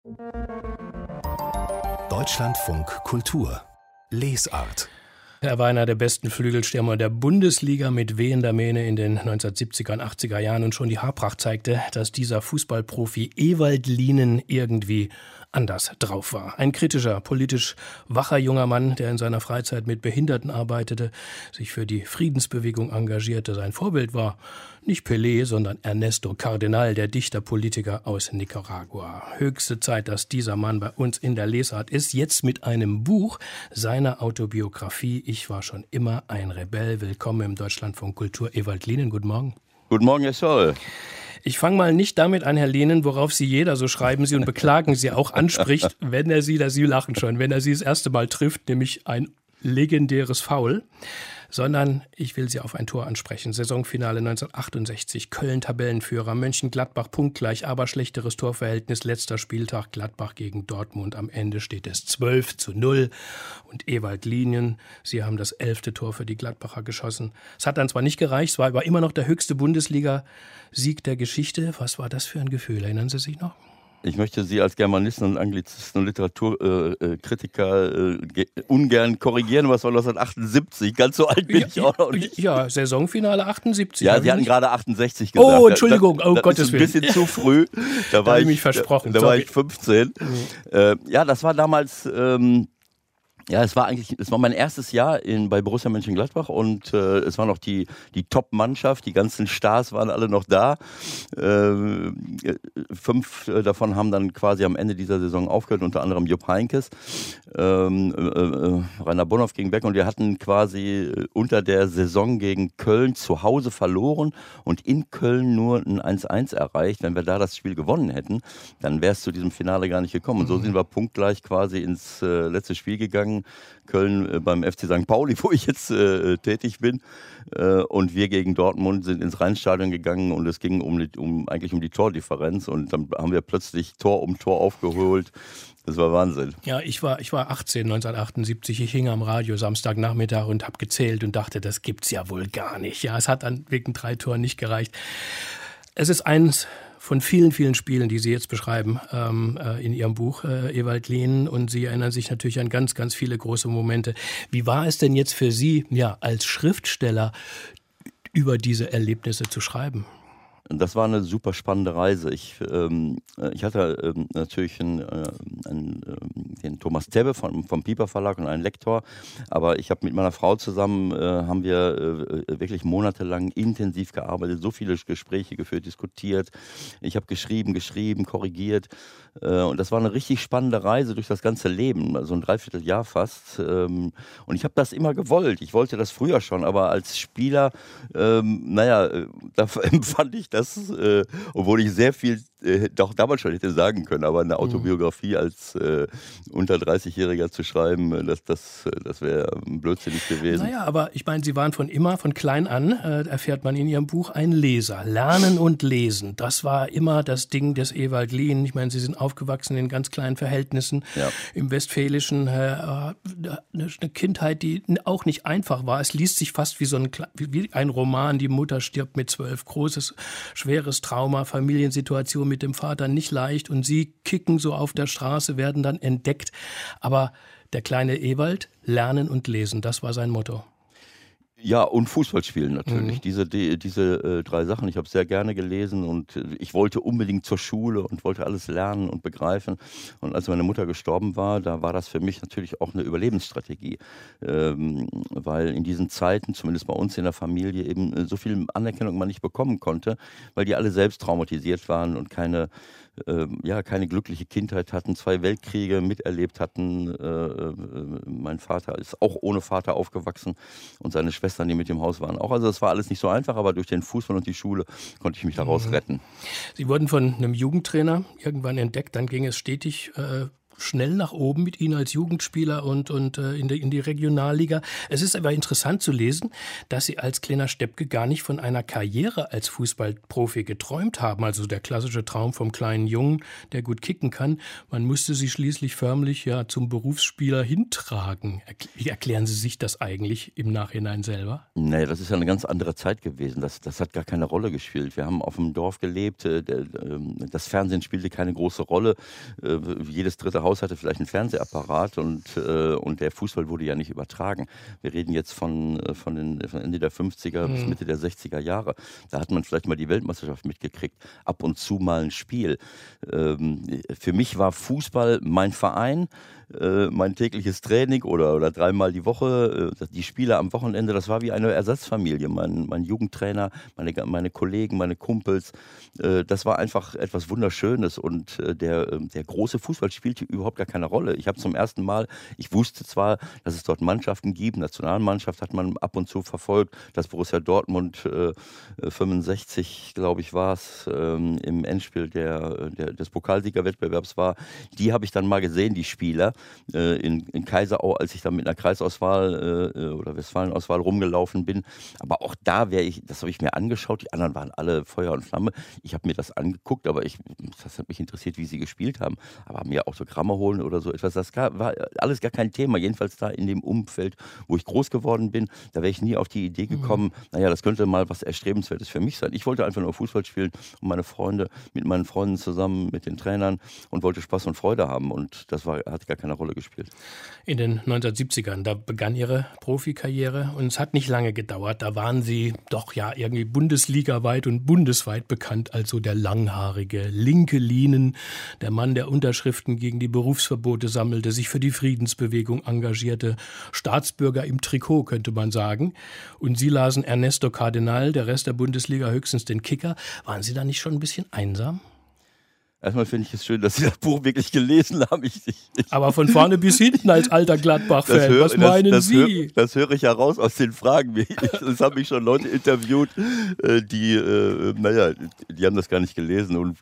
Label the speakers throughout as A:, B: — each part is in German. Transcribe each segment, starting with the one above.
A: Deutschlandfunk Kultur Lesart.
B: Er war einer der besten Flügelstürmer der Bundesliga mit wehender Mähne in den 1970er und 80er Jahren und schon die Haarpracht zeigte, dass dieser Fußballprofi Ewald Lienen irgendwie anders drauf war. Ein kritischer, politisch wacher junger Mann, der in seiner Freizeit mit Behinderten arbeitete, sich für die Friedensbewegung engagierte. Sein Vorbild war nicht Pelé, sondern Ernesto Cardenal, der Dichter-Politiker aus Nicaragua. Höchste Zeit, dass dieser Mann bei uns in der Lesart ist. Jetzt mit einem Buch seiner Autobiografie Ich war schon immer ein Rebell. Willkommen im Deutschlandfunk Kultur. Ewald Lienen, guten Morgen.
C: Guten Morgen, Herr Scholl.
B: Ich fange mal nicht damit an, Herr Lienen, worauf Sie jeder, so schreiben Sie und beklagen Sie auch, anspricht, wenn er Sie, Sie lachen schon, wenn er Sie das erste Mal trifft, nämlich ein legendäres Foul, sondern ich will Sie auf ein Tor ansprechen. Saisonfinale 1968, Köln Tabellenführer, Mönchengladbach punktgleich, aber schlechteres Torverhältnis, letzter Spieltag, Gladbach gegen Dortmund. Am Ende steht es 12:0 und Ewald Lienen, Sie haben das 11. Tor für die Gladbacher geschossen. Es hat dann zwar nicht gereicht, es war aber immer noch der höchste Bundesliga-Sieg der Geschichte. Was war das für ein Gefühl? Erinnern Sie sich noch?
C: Ich möchte Sie als Germanisten und Anglizisten und Literaturkritiker ungern korrigieren, aber es war 1978. Ganz so alt bin ich auch noch nicht.
B: Ja, Saisonfinale 78.
C: Ja, Sie hatten gerade 68 gesagt.
B: Oh, Entschuldigung, Gottes Willen.
C: Das ist ein bisschen zu früh. Da war
B: ich mich versprochen.
C: Da war ich 15. Ja, das war damals... es war mein erstes Jahr bei Borussia Mönchengladbach und es war noch die Top-Mannschaft, die ganzen Stars waren alle noch da. 5 davon haben dann quasi am Ende dieser Saison aufgehört, unter anderem Jupp Heynckes, Rainer Bonhoff ging weg und wir hatten quasi unter der Saison gegen Köln zu Hause verloren und in Köln nur ein 1:1 erreicht. Wenn wir da das Spiel gewonnen hätten, dann wäre es zu diesem Finale gar nicht gekommen. Und so sind wir punktgleich quasi ins letzte Spiel gegangen. Köln beim FC St. Pauli, wo ich jetzt tätig bin. Und wir gegen Dortmund sind ins Rheinstadion gegangen und es ging eigentlich um die Tordifferenz. Und dann haben wir plötzlich Tor um Tor aufgeholt. Das war Wahnsinn.
B: Ja, ich war 18, 1978. Ich hing am Radio Samstagnachmittag und habe gezählt und dachte, das gibt's ja wohl gar nicht. Ja, es hat dann wegen 3 Toren nicht gereicht. Es ist eins von vielen, vielen Spielen, die Sie jetzt beschreiben in Ihrem Buch, Ewald Lienen. Und Sie erinnern sich natürlich an ganz, ganz viele große Momente. Wie war es denn jetzt für Sie, ja, als Schriftsteller über diese Erlebnisse zu schreiben?
C: Das war eine super spannende Reise. Ich hatte natürlich den Thomas Tebbe vom Piper Verlag und einen Lektor, aber ich habe mit meiner Frau zusammen, haben wir wirklich monatelang intensiv gearbeitet, so viele Gespräche geführt, diskutiert. Ich habe geschrieben, korrigiert und das war eine richtig spannende Reise durch das ganze Leben, also ein Dreivierteljahr fast. Und ich habe das immer gewollt. Ich wollte das früher schon, aber als Spieler, da empfand ich das, obwohl ich sehr viel doch damals schon hätte sagen können, aber eine Autobiografie als unter 30-Jähriger zu schreiben, das wäre blödsinnig gewesen.
B: Naja, aber ich meine, Sie waren von klein an, erfährt man in Ihrem Buch, ein Leser. Lernen und lesen, das war immer das Ding des Ewald Lienen. Ich meine, Sie sind aufgewachsen in ganz kleinen Verhältnissen, im Westfälischen, eine Kindheit, die auch nicht einfach war. Es liest sich fast wie ein Roman, die Mutter stirbt mit 12, großes, schweres Trauma, Familiensituation mit dem Vater nicht leicht und Sie kicken so auf der Straße, werden dann entdeckt. Aber der kleine Ewald, lernen und lesen, das war sein Motto.
C: Ja, und Fußball spielen natürlich. Diese 3 Sachen. Ich habe sehr gerne gelesen und ich wollte unbedingt zur Schule und wollte alles lernen und begreifen. Und als meine Mutter gestorben war, da war das für mich natürlich auch eine Überlebensstrategie. Weil in diesen Zeiten, zumindest bei uns in der Familie, eben so viel Anerkennung man nicht bekommen konnte, weil die alle selbst traumatisiert waren und keine glückliche Kindheit hatten, 2 Weltkriege miterlebt hatten. Mein Vater ist auch ohne Vater aufgewachsen und seine Schwestern, die mit im Haus waren, auch. Also das war alles nicht so einfach, aber durch den Fußball und die Schule konnte ich mich daraus retten.
B: Sie wurden von einem Jugendtrainer irgendwann entdeckt, dann ging es stetig schnell nach oben mit Ihnen als Jugendspieler und in die Regionalliga. Es ist aber interessant zu lesen, dass Sie als kleiner Steppke gar nicht von einer Karriere als Fußballprofi geträumt haben. Also der klassische Traum vom kleinen Jungen, der gut kicken kann. Man musste Sie schließlich förmlich zum Berufsspieler hintragen. Wie erklären Sie sich das eigentlich im Nachhinein selber?
C: Nee, das ist ja eine ganz andere Zeit gewesen. Das hat gar keine Rolle gespielt. Wir haben auf dem Dorf gelebt. Das Fernsehen spielte keine große Rolle. Jedes dritte Haus hatte vielleicht einen Fernsehapparat und der Fußball wurde ja nicht übertragen. Wir reden jetzt von Ende der 50er bis Mitte der 60er Jahre. Da hat man vielleicht mal die Weltmeisterschaft mitgekriegt. Ab und zu mal ein Spiel. Für mich war Fußball mein Verein, mein tägliches Training oder dreimal die Woche, die Spiele am Wochenende, das war wie eine Ersatzfamilie. Mein Jugendtrainer, meine Kollegen, meine Kumpels, das war einfach etwas Wunderschönes und der große Fußball spielte überhaupt gar keine Rolle. Ich habe zum ersten Mal, ich wusste zwar, dass es dort Mannschaften gibt, Nationalmannschaft hat man ab und zu verfolgt, dass Borussia Dortmund 65, glaube ich, war es, im Endspiel des Pokalsiegerwettbewerbs war. Die habe ich dann mal gesehen, die Spieler. In Kaiserau, als ich dann mit einer Kreisauswahl oder Westfalenauswahl rumgelaufen bin. Aber auch da das habe ich mir angeschaut. Die anderen waren alle Feuer und Flamme. Ich habe mir das angeguckt, aber das hat mich interessiert, wie sie gespielt haben. Aber mir Autogramme holen oder so etwas, das war alles gar kein Thema. Jedenfalls da in dem Umfeld, wo ich groß geworden bin, da wäre ich nie auf die Idee gekommen, naja, das könnte mal was Erstrebenswertes für mich sein. Ich wollte einfach nur Fußball spielen und mit meinen Freunden zusammen, mit den Trainern und wollte Spaß und Freude haben. Und das hat gar keine Rolle gespielt.
B: In den 1970ern, da begann Ihre Profikarriere und es hat nicht lange gedauert. Da waren Sie doch irgendwie bundesligaweit und bundesweit bekannt als so der langhaarige, linke Linen, der Mann, der Unterschriften gegen die Berufsverbote sammelte, sich für die Friedensbewegung engagierte, Staatsbürger im Trikot, könnte man sagen. Und Sie lasen Ernesto Cardenal, der Rest der Bundesliga höchstens den Kicker. Waren Sie da nicht schon ein bisschen einsam?
C: Erstmal finde ich es schön, dass Sie das Buch wirklich gelesen haben.
B: Aber von vorne bis hinten als alter Gladbach-Fan, was meinen Sie?
C: Das höre ich heraus aus den Fragen. Es haben mich schon Leute interviewt, die haben das gar nicht gelesen und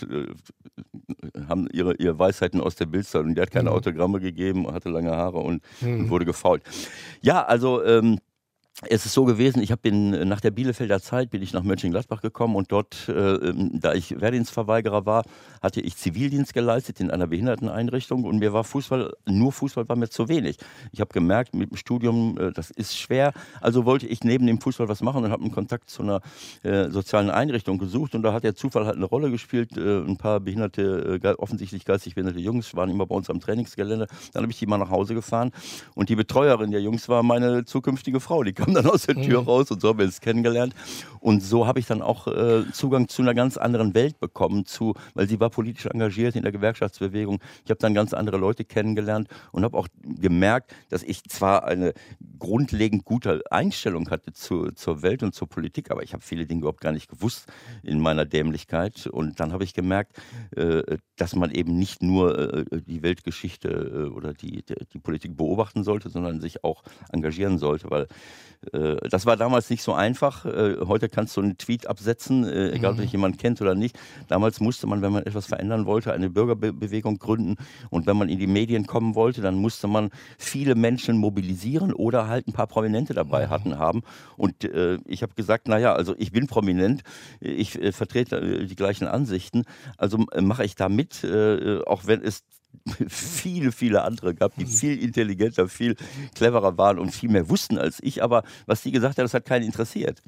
C: haben ihre Weisheiten aus der Bildzeitung. Der hat keine Autogramme gegeben, hatte lange Haare und wurde gefoult. Ja, also es ist so gewesen, nach der Bielefelder Zeit bin ich nach Mönchengladbach gekommen und dort, da ich Wehrdienstverweigerer war, hatte ich Zivildienst geleistet in einer Behinderteneinrichtung und mir war Fußball war mir zu wenig. Ich habe gemerkt, mit dem Studium, das ist schwer, also wollte ich neben dem Fußball was machen und habe einen Kontakt zu einer sozialen Einrichtung gesucht und da hat der Zufall halt eine Rolle gespielt. Ein paar behinderte, offensichtlich geistig behinderte Jungs waren immer bei uns am Trainingsgelände. Dann habe ich die mal nach Hause gefahren und die Betreuerin der Jungs war meine zukünftige Frau, die kam dann aus der Tür raus und so haben wir uns kennengelernt. Und so habe ich dann auch Zugang zu einer ganz anderen Welt bekommen, weil sie war politisch engagiert in der Gewerkschaftsbewegung. Ich habe dann ganz andere Leute kennengelernt und habe auch gemerkt, dass ich zwar eine grundlegend gute Einstellung hatte zur Welt und zur Politik, aber ich habe viele Dinge überhaupt gar nicht gewusst in meiner Dämlichkeit. Und dann habe ich gemerkt, dass man eben nicht nur die Weltgeschichte oder die Politik beobachten sollte, sondern sich auch engagieren sollte, weil das war damals nicht so einfach. Heute kannst du einen Tweet absetzen, egal ob dich jemand kennt oder nicht. Damals musste man, wenn man etwas verändern wollte, eine Bürgerbewegung gründen. Und wenn man in die Medien kommen wollte, dann musste man viele Menschen mobilisieren oder halt ein paar Prominente dabei haben. Und ich habe gesagt, naja, also ich bin prominent, ich vertrete die gleichen Ansichten, also mache ich da mit, auch wenn es viele, viele andere gab, die viel intelligenter, viel cleverer waren und viel mehr wussten als ich. Aber was die gesagt haben, das hat keinen interessiert.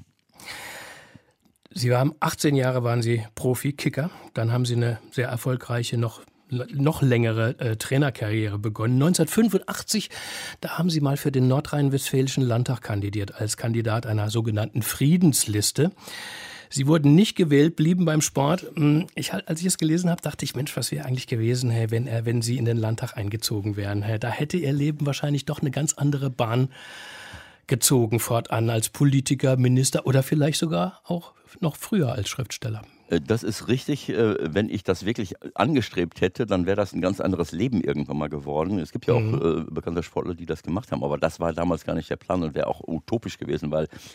B: Sie waren 18 Jahre waren Sie Profi-Kicker. Dann haben Sie eine sehr erfolgreiche, noch längere Trainerkarriere begonnen. 1985, da haben Sie mal für den Nordrhein-Westfälischen Landtag kandidiert, als Kandidat einer sogenannten Friedensliste. Sie wurden nicht gewählt, blieben beim Sport. Als ich es gelesen habe, dachte ich, Mensch, was wäre eigentlich gewesen, wenn Sie in den Landtag eingezogen wären. Da hätte Ihr Leben wahrscheinlich doch eine ganz andere Bahn gezogen fortan als Politiker, Minister oder vielleicht sogar auch noch früher als Schriftsteller.
C: Das ist richtig. Wenn ich das wirklich angestrebt hätte, dann wäre das ein ganz anderes Leben irgendwann mal geworden. Es gibt ja auch bekannte Sportler, die das gemacht haben, aber das war damals gar nicht der Plan und wäre auch utopisch gewesen, weil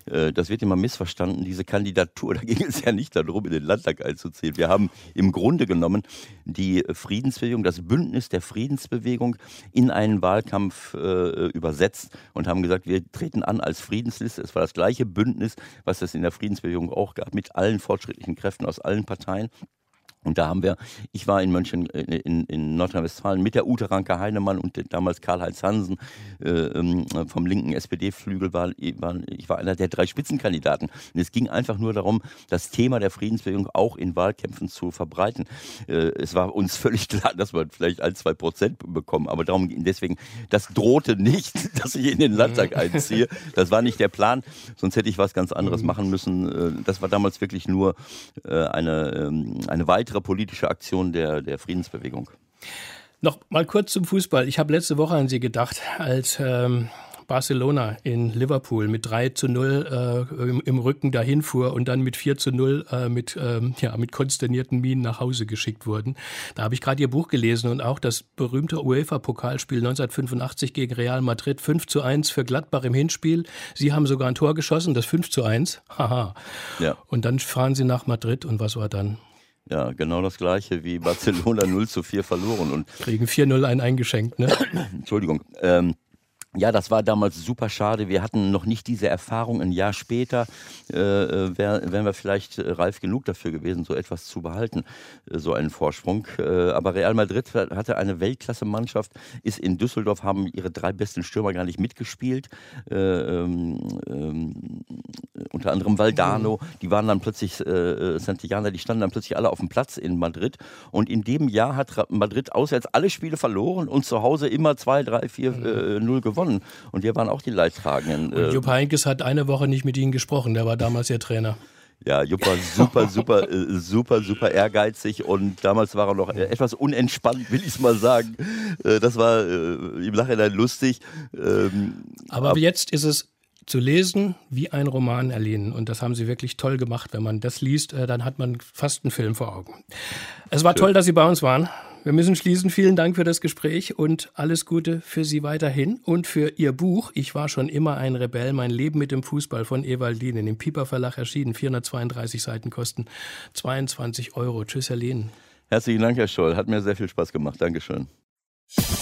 C: das wird immer missverstanden, diese Kandidatur, da ging es ja nicht darum, in den Landtag einzuziehen. Wir haben im Grunde genommen die Friedensbewegung, das Bündnis der Friedensbewegung in einen Wahlkampf übersetzt und haben gesagt, wir treten an als Friedensliste. Es war das gleiche Bündnis, was es in der Friedensbewegung auch gab, mit allen fortschrittlichen Kräften aus allen Parteien. Und da haben wir, ich war in in Nordrhein-Westfalen mit der Ute Ranke-Heinemann und damals Karl-Heinz Hansen vom linken SPD-Flügel, ich war einer der 3 Spitzenkandidaten. Und es ging einfach nur darum, das Thema der Friedensbewegung auch in Wahlkämpfen zu verbreiten. Es war uns völlig klar, dass wir vielleicht 1-2% bekommen, aber deswegen, das drohte nicht, dass ich in den Landtag einziehe. Das war nicht der Plan, sonst hätte ich was ganz anderes machen müssen. Das war damals wirklich nur eine weitere politische Aktion der Friedensbewegung.
B: Noch mal kurz zum Fußball. Ich habe letzte Woche an Sie gedacht, als Barcelona in Liverpool mit 3-0 im Rücken dahin fuhr und dann mit 4-0 mit konsternierten Mienen nach Hause geschickt wurden. Da habe ich gerade Ihr Buch gelesen und auch das berühmte UEFA-Pokalspiel 1985 gegen Real Madrid, 5-1 für Gladbach im Hinspiel. Sie haben sogar ein Tor geschossen, das 5-1. Haha. Ja. Und dann fahren Sie nach Madrid und was war dann?
C: Ja, genau das Gleiche wie Barcelona 0-4 verloren. Und
B: kriegen 4-0 einen eingeschenkt, ne?
C: Entschuldigung. Ja, das war damals super schade. Wir hatten noch nicht diese Erfahrung. Ein Jahr später wären wir vielleicht reif genug dafür gewesen, so etwas zu behalten, so einen Vorsprung. Aber Real Madrid hatte eine Weltklasse-Mannschaft, ist in Düsseldorf, haben ihre 3 besten Stürmer gar nicht mitgespielt. Unter anderem Valdano. Die waren dann plötzlich, Santillana, die standen dann plötzlich alle auf dem Platz in Madrid. Und in dem Jahr hat Madrid auswärts alle Spiele verloren und zu Hause immer 2, 3, 4, 0 gewonnen. Und wir waren auch die Leidtragenden.
B: Und Jupp Heynckes hat eine Woche nicht mit Ihnen gesprochen, der war damals Ihr Trainer.
C: Ja, Jupp war super ehrgeizig und damals war er noch etwas unentspannt, will ich es mal sagen. Das war im Nachhinein lustig.
B: Aber jetzt ist es zu lesen wie ein Roman, Erlehnen. Und das haben Sie wirklich toll gemacht. Wenn man das liest, dann hat man fast einen Film vor Augen. Es war toll, dass Sie bei uns waren. Wir müssen schließen. Vielen Dank für das Gespräch und alles Gute für Sie weiterhin und für Ihr Buch Ich war schon immer ein Rebell, mein Leben mit dem Fußball von Ewald Lienen, im Piper Verlag erschienen. 432 Seiten kosten 22 €. Tschüss, Herr Lienen.
C: Herzlichen Dank, Herr Scholl. Hat mir sehr viel Spaß gemacht. Dankeschön.